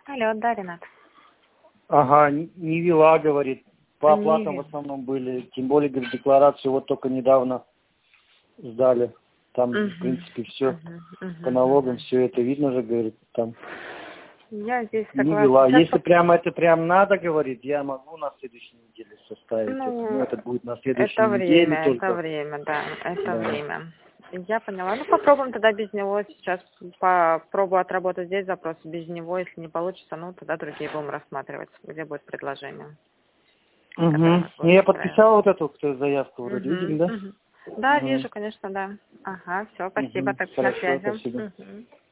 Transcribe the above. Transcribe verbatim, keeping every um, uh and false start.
Алло, да, Ренат. Ага, не вела, говорит. По Не оплатам вела. в основном были. Тем более, говорит, декларацию вот только недавно сдали. Там, Угу. в принципе, все Угу. Угу. по налогам, Угу. все это видно же, говорит, там. Я здесь Не согласна. вела. Сейчас Если по- прям это прям надо, говорит, я могу на следующей неделе составить это. Ну, Ну, это будет на следующей это неделе время, это только. время, да, это Да. время. Я поняла. Ну, попробуем тогда без него. Сейчас попробую отработать здесь запрос без него. Если не получится, ну, тогда другие будем рассматривать, где будет предложение, Угу. которое нас Ну, будет я устраивать. подписал вот эту кто, заявку, вроде видим, Угу. да? Угу. Да, Угу. вижу, конечно, да. Ага, все, спасибо, Угу. так на Хорошо, связи. спасибо. Угу.